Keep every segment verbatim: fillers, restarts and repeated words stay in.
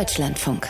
Deutschlandfunk.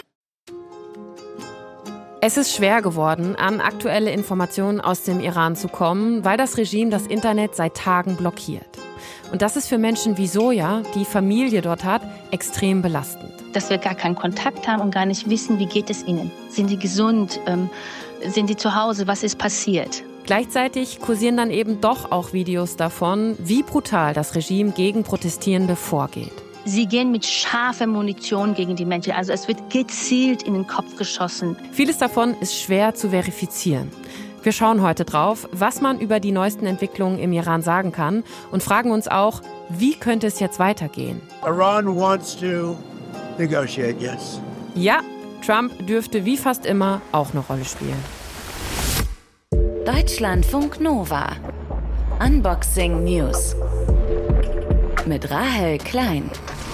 Es ist schwer geworden, an aktuelle Informationen aus dem Iran zu kommen, weil das Regime das Internet seit Tagen blockiert. Und das ist für Menschen wie Soja, die Familie dort hat, extrem belastend. Dass wir gar keinen Kontakt haben und gar nicht wissen, wie geht es ihnen. Sind die gesund? Ähm, sind die zu Hause? Was ist passiert? Gleichzeitig kursieren dann eben doch auch Videos davon, wie brutal das Regime gegen Protestierende vorgeht. Sie gehen mit scharfer Munition gegen die Menschen. Also es wird gezielt in den Kopf geschossen. Vieles davon ist schwer zu verifizieren. Wir schauen heute drauf, was man über die neuesten Entwicklungen im Iran sagen kann und fragen uns auch, wie könnte es jetzt weitergehen? Iran wants to negotiate, yes. Ja, Trump dürfte wie fast immer auch eine Rolle spielen. Deutschlandfunk Nova. Unboxing News. Mit Rahel Klein.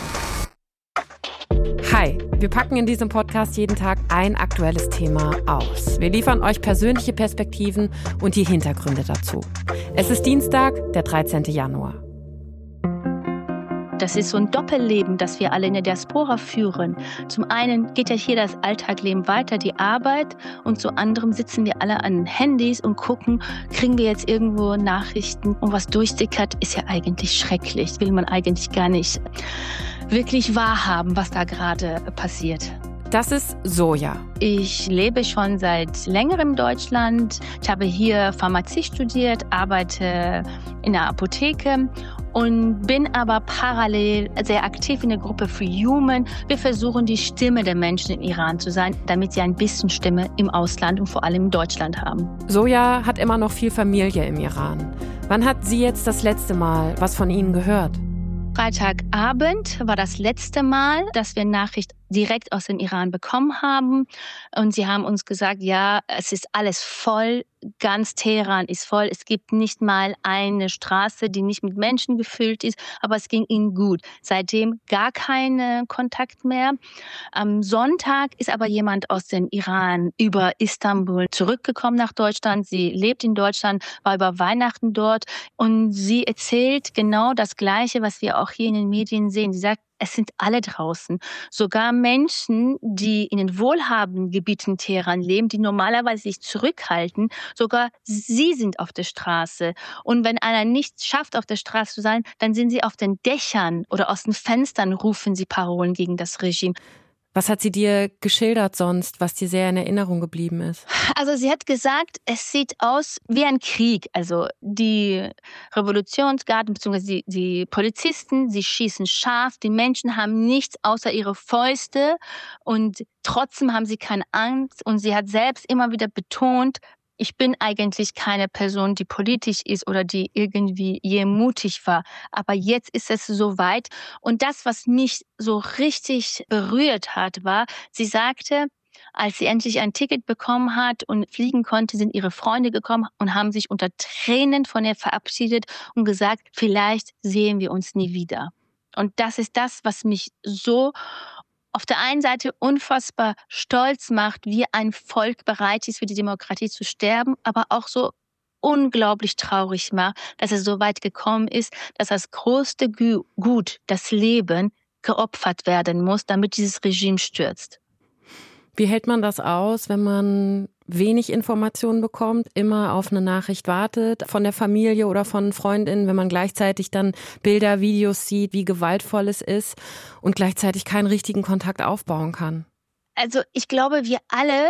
Hi, wir packen in diesem Podcast jeden Tag ein aktuelles Thema aus. Wir liefern euch persönliche Perspektiven und die Hintergründe dazu. Es ist Dienstag, der dreizehnten Januar. Das ist so ein Doppelleben, das wir alle in der Diaspora führen. Zum einen geht ja hier das Alltagleben weiter, die Arbeit, und zu anderem sitzen wir alle an Handys und gucken, kriegen wir jetzt irgendwo Nachrichten, und was durchsickert, ist ja eigentlich schrecklich. Will man eigentlich gar nicht wirklich wahrhaben, was da gerade passiert. Das ist Soja. Ich lebe schon seit längerem in Deutschland. Ich habe hier Pharmazie studiert, arbeite in der Apotheke und bin aber parallel sehr aktiv in der Gruppe Free Human. Wir versuchen, die Stimme der Menschen im Iran zu sein, damit sie ein bisschen Stimme im Ausland und vor allem in Deutschland haben. Soja hat immer noch viel Familie im Iran. Wann hat sie jetzt das letzte Mal was von ihnen gehört? Freitagabend war das letzte Mal, dass wir Nachricht direkt aus dem Iran bekommen haben. Und sie haben uns gesagt, ja, es ist alles voll, ganz Teheran ist voll. Es gibt nicht mal eine Straße, die nicht mit Menschen gefüllt ist, aber es ging ihnen gut. Seitdem gar keinen Kontakt mehr. Am Sonntag ist aber jemand aus dem Iran über Istanbul zurückgekommen nach Deutschland. Sie lebt in Deutschland, war über Weihnachten dort und sie erzählt genau das Gleiche, was wir auch hier in den Medien sehen. Sie sagt, es sind alle draußen. Sogar Menschen, die in den wohlhabenden Gebieten Teheran leben, die normalerweise sich zurückhalten, sogar sie sind auf der Straße. Und wenn einer nicht schafft, auf der Straße zu sein, dann sind sie auf den Dächern oder aus den Fenstern, rufen sie Parolen gegen das Regime. Was hat sie dir geschildert sonst, was dir sehr in Erinnerung geblieben ist? Also sie hat gesagt, es sieht aus wie ein Krieg. Also die Revolutionsgarden bzw. Die, die Polizisten, sie schießen scharf. Die Menschen haben nichts außer ihre Fäuste und trotzdem haben sie keine Angst. Und sie hat selbst immer wieder betont, ich bin eigentlich keine Person, die politisch ist oder die irgendwie je mutig war. Aber jetzt ist es soweit. Und das, was mich so richtig berührt hat, war, sie sagte, als sie endlich ein Ticket bekommen hat und fliegen konnte, sind ihre Freunde gekommen und haben sich unter Tränen von ihr verabschiedet und gesagt, vielleicht sehen wir uns nie wieder. Und das ist das, was mich so auf der einen Seite unfassbar stolz macht, wie ein Volk bereit ist, für die Demokratie zu sterben, aber auch so unglaublich traurig macht, dass es so weit gekommen ist, dass das größte Gut, das Leben, geopfert werden muss, damit dieses Regime stürzt. Wie hält man das aus, wenn man wenig Informationen bekommt, immer auf eine Nachricht wartet, von der Familie oder von Freundinnen, wenn man gleichzeitig dann Bilder, Videos sieht, wie gewaltvoll es ist und gleichzeitig keinen richtigen Kontakt aufbauen kann? Also ich glaube, wir alle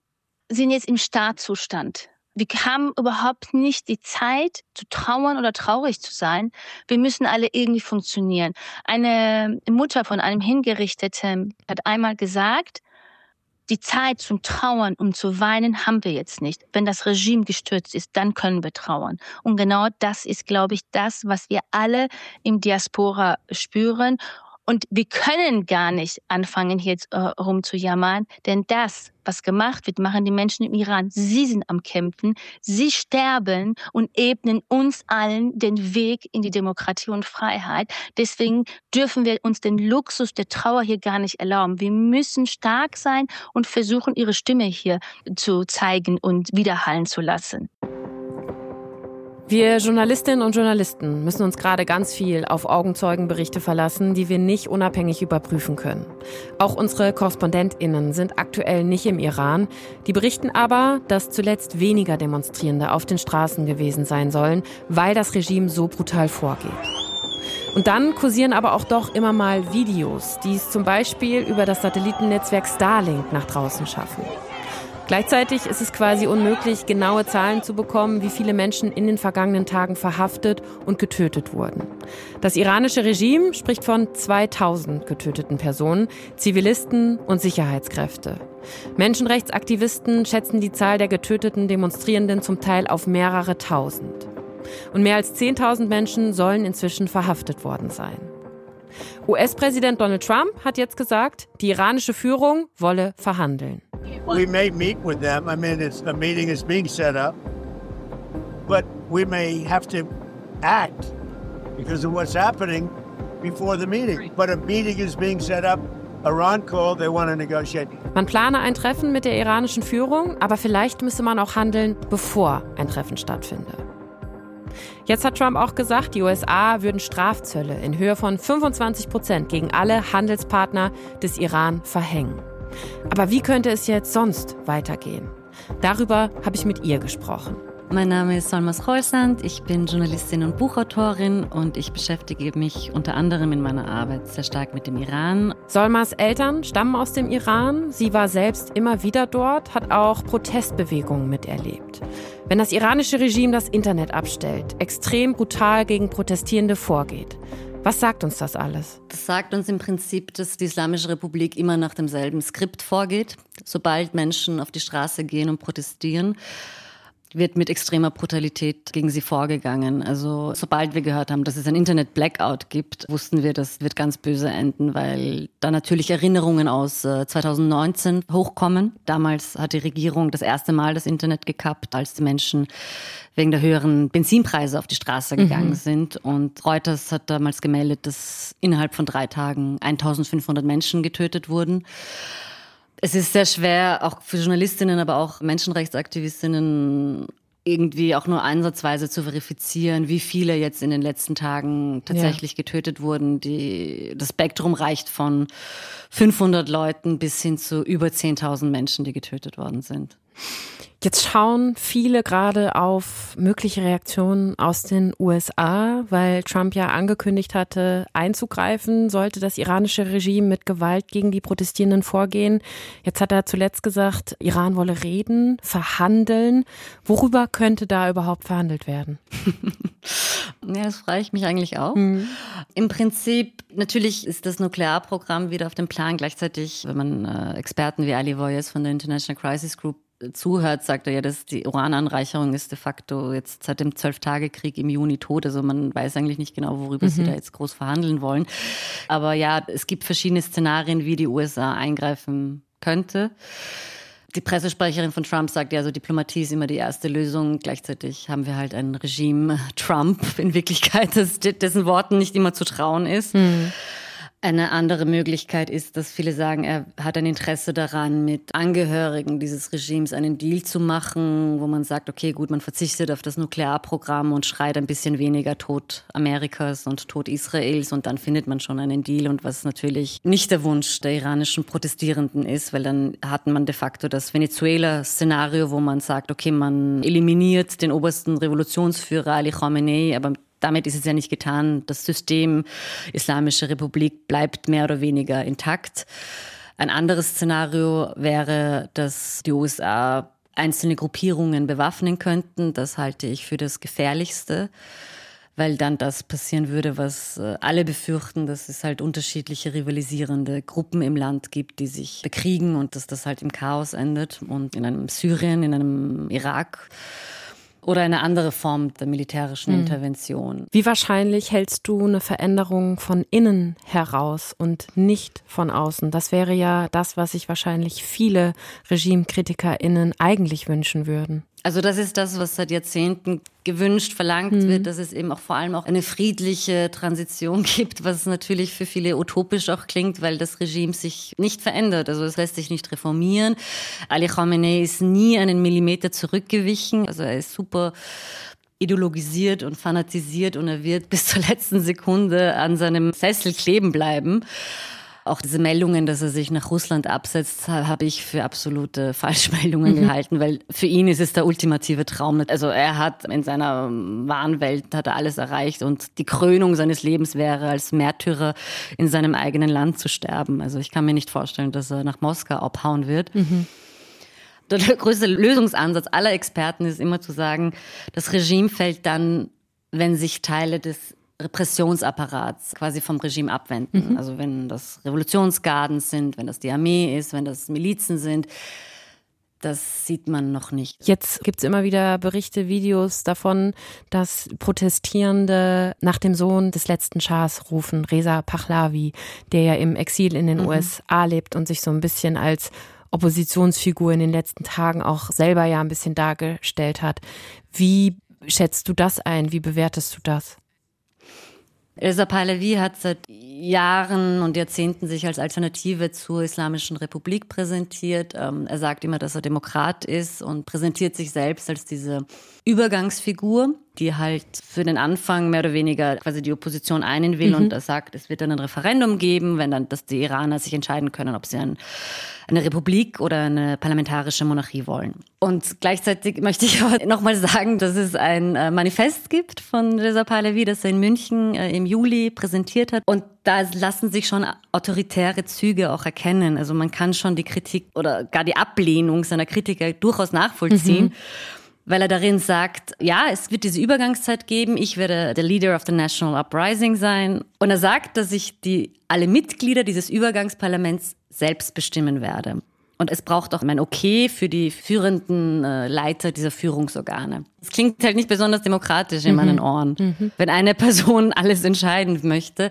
sind jetzt im Starrzustand. Wir haben überhaupt nicht die Zeit zu trauern oder traurig zu sein. Wir müssen alle irgendwie funktionieren. Eine Mutter von einem Hingerichteten hat einmal gesagt, die Zeit zum Trauern und zu weinen haben wir jetzt nicht. Wenn das Regime gestürzt ist, dann können wir trauern. Und genau das ist, glaube ich, das, was wir alle im Diaspora spüren. Und wir können gar nicht anfangen, jetzt äh, rumzujammern, denn das, was gemacht wird, machen die Menschen im Iran. Sie sind am Kämpfen, sie sterben und ebnen uns allen den Weg in die Demokratie und Freiheit. Deswegen dürfen wir uns den Luxus der Trauer hier gar nicht erlauben. Wir müssen stark sein und versuchen, ihre Stimme hier zu zeigen und widerhallen zu lassen. Wir Journalistinnen und Journalisten müssen uns gerade ganz viel auf Augenzeugenberichte verlassen, die wir nicht unabhängig überprüfen können. Auch unsere KorrespondentInnen sind aktuell nicht im Iran. Die berichten aber, dass zuletzt weniger Demonstrierende auf den Straßen gewesen sein sollen, weil das Regime so brutal vorgeht. Und dann kursieren aber auch doch immer mal Videos, die es zum Beispiel über das Satellitennetzwerk Starlink nach draußen schaffen. Gleichzeitig ist es quasi unmöglich, genaue Zahlen zu bekommen, wie viele Menschen in den vergangenen Tagen verhaftet und getötet wurden. Das iranische Regime spricht von zweitausend getöteten Personen, Zivilisten und Sicherheitskräfte. Menschenrechtsaktivisten schätzen die Zahl der getöteten Demonstrierenden zum Teil auf mehrere Tausend. Und mehr als zehntausend Menschen sollen inzwischen verhaftet worden sein. U S-Präsident Donald Trump hat jetzt gesagt, die iranische Führung wolle verhandeln. We may meet with them. I mean, it's, the meeting is being set up. But we may have to act because of what's happening before the meeting. But a meeting is being set up. Iran called, they want to negotiate. Man plane ein Treffen mit der iranischen Führung, aber vielleicht müsse man auch handeln, bevor ein Treffen stattfinde. Jetzt hat Trump auch gesagt, die U S A würden Strafzölle in Höhe von fünfundzwanzig Prozent gegen alle Handelspartner des Iran verhängen. Aber wie könnte es jetzt sonst weitergehen? Darüber habe ich mit ihr gesprochen. Mein Name ist Solmaz Khorsand, ich bin Journalistin und Buchautorin und ich beschäftige mich unter anderem in meiner Arbeit sehr stark mit dem Iran. Solmaz Eltern stammen aus dem Iran, sie war selbst immer wieder dort, hat auch Protestbewegungen miterlebt. Wenn das iranische Regime das Internet abstellt, extrem brutal gegen Protestierende vorgeht, was sagt uns das alles? Das sagt uns im Prinzip, dass die Islamische Republik immer nach demselben Skript vorgeht. Sobald Menschen auf die Straße gehen und protestieren, wird mit extremer Brutalität gegen sie vorgegangen. Also sobald wir gehört haben, dass es ein Internet-Blackout gibt, wussten wir, das wird ganz böse enden, weil da natürlich Erinnerungen aus zweitausendneunzehn hochkommen. Damals hat die Regierung das erste Mal das Internet gekappt, als die Menschen wegen der höheren Benzinpreise auf die Straße gegangen mhm. sind. Und Reuters hat damals gemeldet, dass innerhalb von drei Tagen eintausendfünfhundert Menschen getötet wurden. Es ist sehr schwer, auch für Journalistinnen, aber auch Menschenrechtsaktivistinnen irgendwie auch nur ansatzweise zu verifizieren, wie viele jetzt in den letzten Tagen tatsächlich ja. getötet wurden. Die, das Spektrum reicht von fünfhundert Leuten bis hin zu über zehntausend Menschen, die getötet worden sind. Jetzt schauen viele gerade auf mögliche Reaktionen aus den U S A, weil Trump ja angekündigt hatte, einzugreifen, sollte das iranische Regime mit Gewalt gegen die Protestierenden vorgehen. Jetzt hat er zuletzt gesagt, Iran wolle reden, verhandeln. Worüber könnte da überhaupt verhandelt werden? Ja, das frage ich mich eigentlich auch. Mhm. Im Prinzip, natürlich ist das Nuklearprogramm wieder auf dem Plan. Gleichzeitig, wenn man äh, Experten wie Ali Voyes von der International Crisis Group zuhört, sagt er ja, dass die Urananreicherung ist de facto jetzt seit dem Zwölf-Tage-Krieg im Juni tot. Also man weiß eigentlich nicht genau, worüber mhm. sie da jetzt groß verhandeln wollen. Aber ja, es gibt verschiedene Szenarien, wie die U S A eingreifen könnte. Die Pressesprecherin von Trump sagt ja, also Diplomatie ist immer die erste Lösung. Gleichzeitig haben wir halt ein Regime Trump in Wirklichkeit, das, dessen Worten nicht immer zu trauen ist. Mhm. Eine andere Möglichkeit ist, dass viele sagen, er hat ein Interesse daran, mit Angehörigen dieses Regimes einen Deal zu machen, wo man sagt, okay, gut, man verzichtet auf das Nuklearprogramm und schreit ein bisschen weniger Tod Amerikas und Tod Israels und dann findet man schon einen Deal. Und was natürlich nicht der Wunsch der iranischen Protestierenden ist, weil dann hat man de facto das Venezuela-Szenario, wo man sagt, okay, man eliminiert den obersten Revolutionsführer Ali Khamenei, aber damit ist es ja nicht getan. Das System Islamische Republik bleibt mehr oder weniger intakt. Ein anderes Szenario wäre, dass die U S A einzelne Gruppierungen bewaffnen könnten. Das halte ich für das Gefährlichste, weil dann das passieren würde, was alle befürchten, dass es halt unterschiedliche rivalisierende Gruppen im Land gibt, die sich bekriegen und dass das halt im Chaos endet. Und in einem Syrien, in einem Irak oder eine andere Form der militärischen mhm. Intervention. Wie wahrscheinlich hältst du eine Veränderung von innen heraus und nicht von außen? Das wäre ja das, was sich wahrscheinlich viele RegimekritikerInnen eigentlich wünschen würden. Also das ist das, was seit Jahrzehnten gewünscht, verlangt mhm. wird, dass es eben auch vor allem auch eine friedliche Transition gibt, was natürlich für viele utopisch auch klingt, weil das Regime sich nicht verändert. Also es lässt sich nicht reformieren. Ali Khamenei ist nie einen Millimeter zurückgewichen. Also er ist super ideologisiert und fanatisiert und er wird bis zur letzten Sekunde an seinem Sessel kleben bleiben. Auch diese Meldungen, dass er sich nach Russland absetzt, habe ich für absolute Falschmeldungen mhm. gehalten, weil für ihn ist es der ultimative Traum. Also er hat in seiner Wahnwelt hat er alles erreicht und die Krönung seines Lebens wäre, als Märtyrer in seinem eigenen Land zu sterben. Also ich kann mir nicht vorstellen, dass er nach Moskau abhauen wird. Mhm. Der größte Lösungsansatz aller Experten ist immer zu sagen, das Regime fällt dann, wenn sich Teile des Repressionsapparats quasi vom Regime abwenden. Mhm. Also wenn das Revolutionsgarden sind, wenn das die Armee ist, wenn das Milizen sind, das sieht man noch nicht. Jetzt gibt es immer wieder Berichte, Videos davon, dass Protestierende nach dem Sohn des letzten Schahs rufen, Reza Pahlavi, der ja im Exil in den mhm. U S A lebt und sich so ein bisschen als Oppositionsfigur in den letzten Tagen auch selber ja ein bisschen dargestellt hat. Wie schätzt du das ein? Wie bewertest du das? Reza Pahlavi hat seit Jahren und Jahrzehnten sich als Alternative zur Islamischen Republik präsentiert. Er sagt immer, dass er Demokrat ist und präsentiert sich selbst als diese Übergangsfigur, die halt für den Anfang mehr oder weniger quasi die Opposition einen will mhm. und er sagt, es wird dann ein Referendum geben, wenn dann dass die Iraner sich entscheiden können, ob sie ein, eine Republik oder eine parlamentarische Monarchie wollen. Und gleichzeitig möchte ich aber nochmal sagen, dass es ein Manifest gibt von Reza Pahlavi, das er in München im Juli präsentiert hat. Und da lassen sich schon autoritäre Züge auch erkennen. Also man kann schon die Kritik oder gar die Ablehnung seiner Kritiker durchaus nachvollziehen. Mhm. Weil er darin sagt, ja, es wird diese Übergangszeit geben, ich werde der Leader of the National Uprising sein. Und er sagt, dass ich die alle Mitglieder dieses Übergangsparlaments selbst bestimmen werde. Und es braucht auch mein Okay für die führenden äh, Leiter dieser Führungsorgane. Das klingt halt nicht besonders demokratisch in mhm. meinen Ohren, mhm. wenn eine Person alles entscheiden möchte.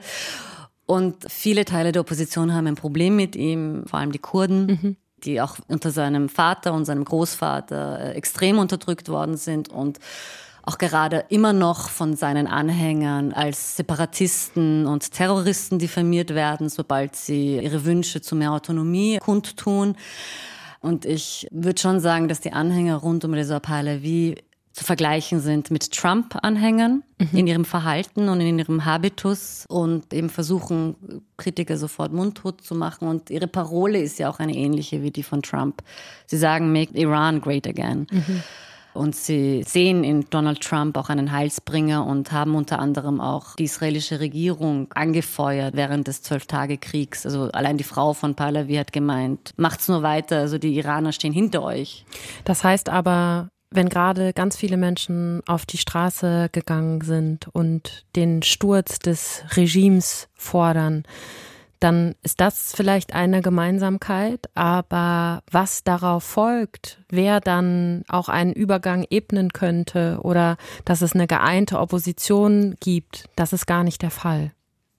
Und viele Teile der Opposition haben ein Problem mit ihm, vor allem die Kurden. Mhm. die auch unter seinem Vater und seinem Großvater extrem unterdrückt worden sind und auch gerade immer noch von seinen Anhängern als Separatisten und Terroristen diffamiert werden, sobald sie ihre Wünsche zu mehr Autonomie kundtun. Und ich würde schon sagen, dass die Anhänger rund um Reza Pahlavi zu vergleichen sind mit Trump-Anhängern mhm. in ihrem Verhalten und in ihrem Habitus und eben versuchen, Kritiker sofort mundtot zu machen. Und ihre Parole ist ja auch eine ähnliche wie die von Trump. Sie sagen, make Iran great again. Mhm. Und sie sehen in Donald Trump auch einen Heilsbringer und haben unter anderem auch die israelische Regierung angefeuert während des Zwölf-Tage-Kriegs. Also allein die Frau von Pahlavi hat gemeint, macht's nur weiter, also die Iraner stehen hinter euch. Das heißt aber, wenn gerade ganz viele Menschen auf die Straße gegangen sind und den Sturz des Regimes fordern, dann ist das vielleicht eine Gemeinsamkeit. Aber was darauf folgt, wer dann auch einen Übergang ebnen könnte oder dass es eine geeinte Opposition gibt, das ist gar nicht der Fall.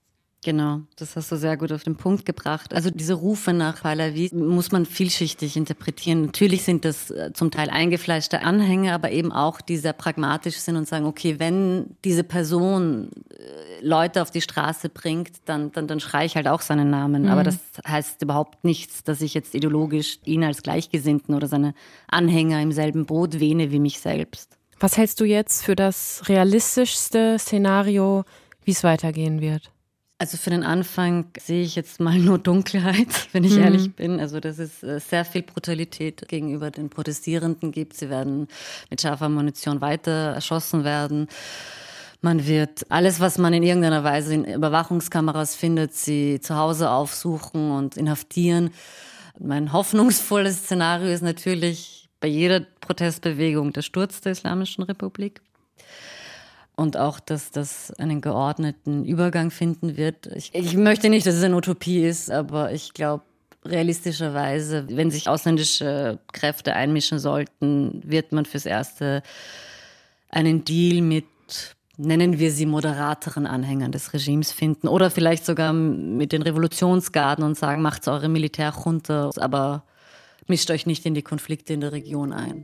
Genau, das hast du sehr gut auf den Punkt gebracht. Also diese Rufe nach Pahlavi muss man vielschichtig interpretieren. Natürlich sind das zum Teil eingefleischte Anhänger, aber eben auch die sehr pragmatisch sind und sagen, okay, wenn diese Person Leute auf die Straße bringt, dann, dann, dann schreie ich halt auch seinen Namen. Mhm. Aber das heißt überhaupt nichts, dass ich jetzt ideologisch ihn als Gleichgesinnten oder seine Anhänger im selben Boot wähne wie mich selbst. Was hältst du jetzt für das realistischste Szenario, wie es weitergehen wird? Also für den Anfang sehe ich jetzt mal nur Dunkelheit, wenn ich mhm. ehrlich bin. Also dass es sehr viel Brutalität gegenüber den Protestierenden gibt. Sie werden mit scharfer Munition weiter erschossen werden. Man wird alles, was man in irgendeiner Weise in Überwachungskameras findet, sie zu Hause aufsuchen und inhaftieren. Mein hoffnungsvolles Szenario ist natürlich bei jeder Protestbewegung der Sturz der Islamischen Republik. Und auch, dass das einen geordneten Übergang finden wird. Ich, ich möchte nicht, dass es eine Utopie ist, aber ich glaube, realistischerweise, wenn sich ausländische Kräfte einmischen sollten, wird man fürs Erste einen Deal mit, nennen wir sie, moderateren Anhängern des Regimes finden. Oder vielleicht sogar mit den Revolutionsgarden und sagen, macht eure Militärjunta, aber mischt euch nicht in die Konflikte in der Region ein.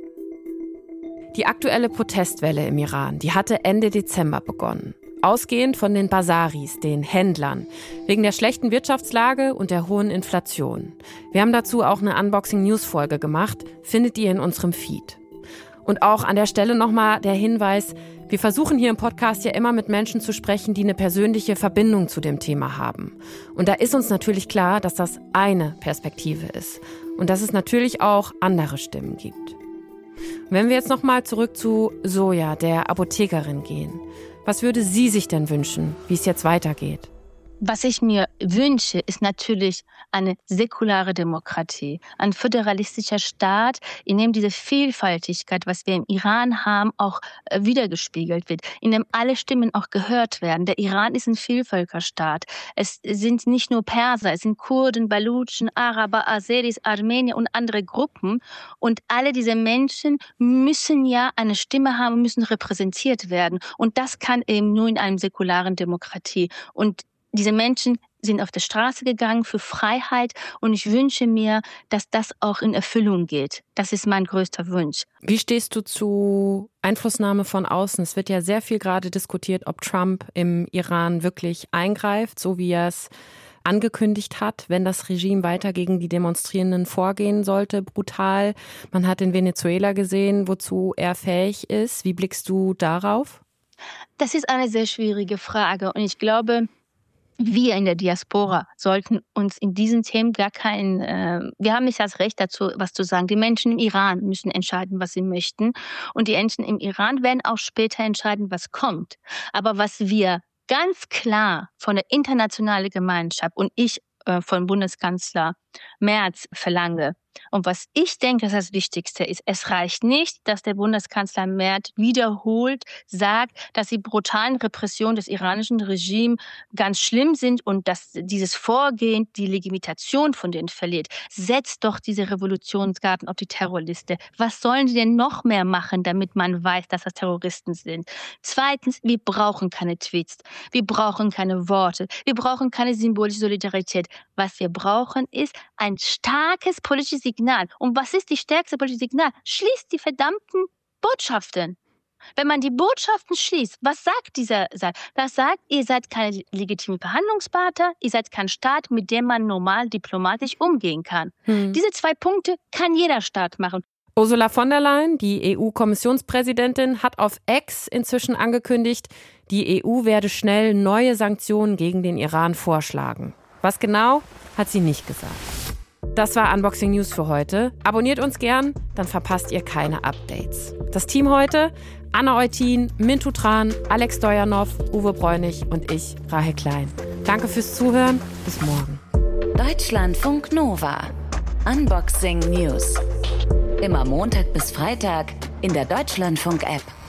Die aktuelle Protestwelle im Iran, die hatte Ende Dezember begonnen. Ausgehend von den Basaris, den Händlern, wegen der schlechten Wirtschaftslage und der hohen Inflation. Wir haben dazu auch eine Unboxing-News-Folge gemacht, findet ihr in unserem Feed. Und auch an der Stelle nochmal der Hinweis, wir versuchen hier im Podcast ja immer mit Menschen zu sprechen, die eine persönliche Verbindung zu dem Thema haben. Und da ist uns natürlich klar, dass das eine Perspektive ist und dass es natürlich auch andere Stimmen gibt. Und wenn wir jetzt nochmal zurück zu Zoya, der Apothekerin, gehen, was würde sie sich denn wünschen, wie es jetzt weitergeht? Was ich mir wünsche, ist natürlich eine säkulare Demokratie, ein föderalistischer Staat, in dem diese Vielfältigkeit, was wir im Iran haben, auch wiedergespiegelt wird, in dem alle Stimmen auch gehört werden. Der Iran ist ein Vielvölkerstaat. Es sind nicht nur Perser, es sind Kurden, Balutschen, Araber, Aseris, Armenier und andere Gruppen. Und alle diese Menschen müssen ja eine Stimme haben, müssen repräsentiert werden. Und das kann eben nur in einer säkularen Demokratie. Und diese Menschen sind auf der Straße gegangen für Freiheit und ich wünsche mir, dass das auch in Erfüllung geht. Das ist mein größter Wunsch. Wie stehst du zu Einflussnahme von außen? Es wird ja sehr viel gerade diskutiert, ob Trump im Iran wirklich eingreift, so wie er es angekündigt hat, wenn das Regime weiter gegen die Demonstrierenden vorgehen sollte, brutal. Man hat in Venezuela gesehen, wozu er fähig ist. Wie blickst du darauf? Das ist eine sehr schwierige Frage und ich glaube, wir in der Diaspora sollten uns in diesen Themen gar kein, äh, wir haben nicht das Recht dazu, was zu sagen. Die Menschen im Iran müssen entscheiden, was sie möchten. Und die Menschen im Iran werden auch später entscheiden, was kommt. Aber was wir ganz klar von der internationalen Gemeinschaft und ich äh, von Bundeskanzler Merz verlange, und was ich denke, dass das Wichtigste ist, es reicht nicht, dass der Bundeskanzler Merz wiederholt sagt, dass die brutalen Repressionen des iranischen Regimes ganz schlimm sind und dass dieses Vorgehen die Legitimation von denen verliert. Setzt doch diese Revolutionsgarden auf die Terrorliste. Was sollen sie denn noch mehr machen, damit man weiß, dass das Terroristen sind? Zweitens, wir brauchen keine Tweets. Wir brauchen keine Worte. Wir brauchen keine symbolische Solidarität. Was wir brauchen, ist ein starkes politisches Signal. Und was ist die stärkste politische Signal? Schließt die verdammten Botschaften. Wenn man die Botschaften schließt, was sagt dieser Satz? Das sagt, ihr seid keine legitimen Verhandlungspartner, ihr seid kein Staat, mit dem man normal diplomatisch umgehen kann. Hm. Diese zwei Punkte kann jeder Staat machen. Ursula von der Leyen, die E U-Kommissionspräsidentin, hat auf X inzwischen angekündigt, die E U werde schnell neue Sanktionen gegen den Iran vorschlagen. Was genau, hat sie nicht gesagt. Das war Unboxing News für heute. Abonniert uns gern, dann verpasst ihr keine Updates. Das Team heute: Anna Eutin, Mintu Tran, Alex Stojanov, Uwe Bräunig und ich, Rahel Klein. Danke fürs Zuhören. Bis morgen. Deutschlandfunk Nova. Unboxing News. Immer Montag bis Freitag in der Deutschlandfunk-App.